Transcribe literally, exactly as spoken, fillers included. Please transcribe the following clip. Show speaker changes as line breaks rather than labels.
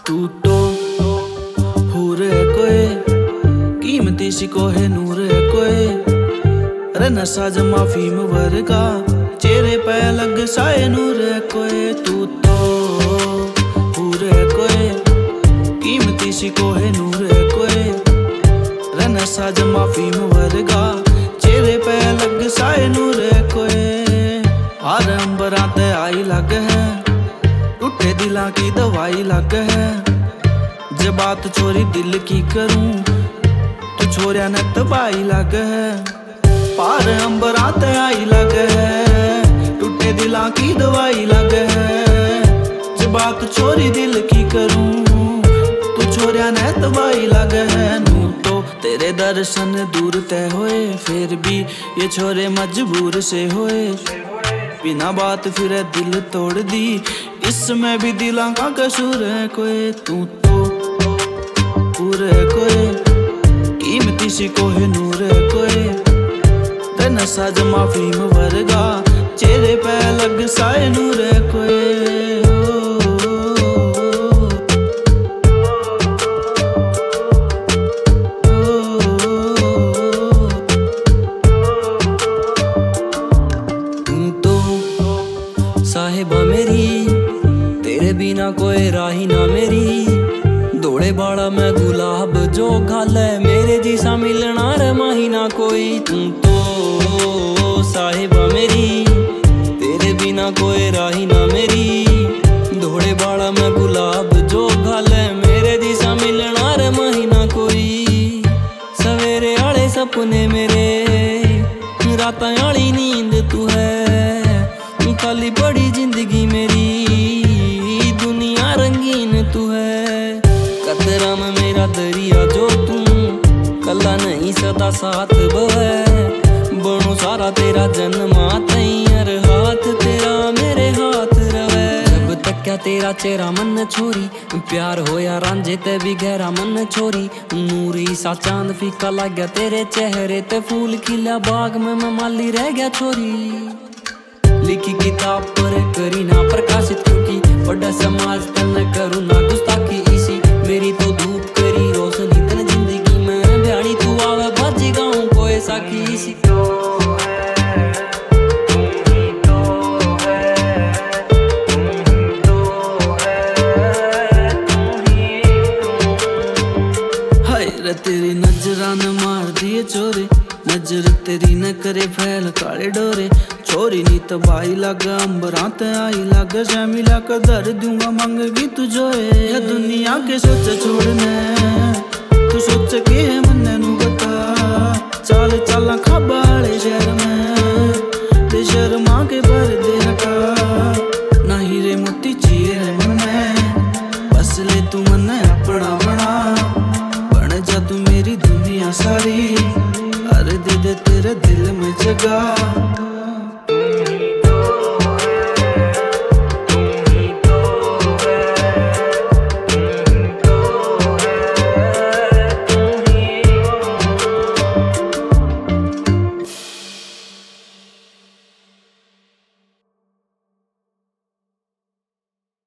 तू तो हूर है कोई कीमती सी कोहे नूर है कोई रे नशा जमा फीम वर्गा चेहरे पे लग साए नूर है कोई। तू तो हूर है कोई कीमती सी कोहे नूर है कोई रे नशा जमा फीम वर्गा चेहरे पे लग साए नूर है कोई। हार अंबरां ते आई लग है टूटे दिलां की दवाई लग है जे बात छोरी दिल की करूं तू छोरिया ने तबाही लग है। पार अंबरां ते आई लग है टूटे दिलां की दवाई लग है जे बात छोरी दिल की करूं तू छोरिया ने तबाही लग है। नू तो तेरे दर्शन दूर तय होए फिर भी ये छोरे मजबूर से होए बिना बात फिर दिल तोड़ दी इसमें भी दिलां का कसूर है कोई। तू तो पूरे कोई कीमती सी कोहे नूर है कोई ते नशा जमा फीम वर्गा चेहरे पे लग साए नूर है कोई।
साहिबा मेरी तेरे बिना कोई राही ना मेरी दौड़े बाड़ा में गुलाब जो घाले मेरे जिसा मिलना रे महीना कोई। तू तो साहिबा मेरी तेरे बिना कोई राही ना मेरी दौड़े बाड़ा में गुलाब जो घाले मेरे जिसा मिलना रे महीना कोई। सवेरे आले सपने मेरे रातां आली नींद तू है खाली बड़ी जिंदगी मेरी दुनिया रंगीन तू है। कतरा में मेरा दरिया जो तू कला नहीं सदा साथ बहे बनू सारा तेरा जन्मा तैयार हाथ तेरा मेरे हाथ रवे। जब तक क्या तेरा चेहरा मन छोरी प्यार होया रांझे ते भी गहरा मन छोरी नूरी सा चांद फीका लग गया तेरे चेहरे ते फूल खिला बाग में मैं माली रह गया छोरी। लिखी किताब पर करी ना प्रकाशित क्योंकि बड़ा समाज तन करूँ ना गुस्ताखी इसी मेरी तो धूप करी रोशनी तन जिंदगी में भ्याणी तू आवे बाजी गाऊं कोई साखी इसी।
हाय रे तेरी नजरा न मार दिए चोरे नजर तेरी न करे फैल काले डोरे छोरी नी तबाही लग अंबरां ते आई लग जमीला का दर दूंगा मंगगी तू जोए ये दुनिया के सोच छोड़ने तू सोच के मन नू बता चाल चाला खाबाले शहर में ते शर्मा के भर दे हटा नहीं रे मोती चीर मने बस ले तू मन अपना बना बन जा तू मेरी दुनिया सारी अरे दे दे तेरे दिल में जगह।